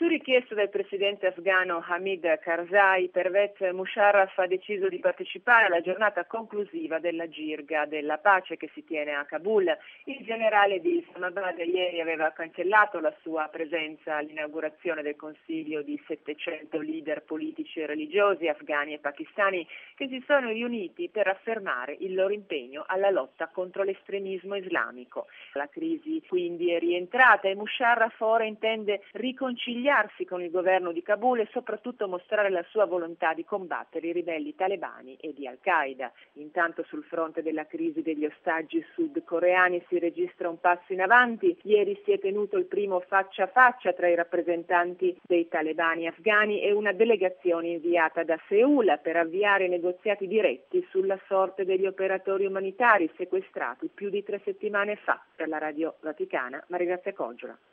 Su richiesta del presidente afghano Hamid Karzai, Pervez Musharraf ha deciso di partecipare alla giornata conclusiva della Jirga della pace che si tiene a Kabul. Il generale di Islamabad ieri aveva cancellato la sua presenza all'inaugurazione del Consiglio di 700 leader politici e religiosi afghani e pakistani che si sono riuniti per affermare il loro impegno alla lotta contro l'estremismo islamico. La crisi quindi è rientrata e Musharraf ora intende riconciliarsi con il governo di Kabul e soprattutto mostrare la sua volontà di combattere i ribelli talebani e di Al-Qaeda. Intanto sul fronte della crisi degli ostaggi sudcoreani si registra un passo in avanti. Ieri si è tenuto il primo faccia a faccia tra i rappresentanti dei talebani afghani e una delegazione inviata da Seul per avviare negoziati diretti sulla sorte degli operatori umanitari sequestrati più di 3 settimane fa. Per la Radio Vaticana, Maria Grazia Coggiola.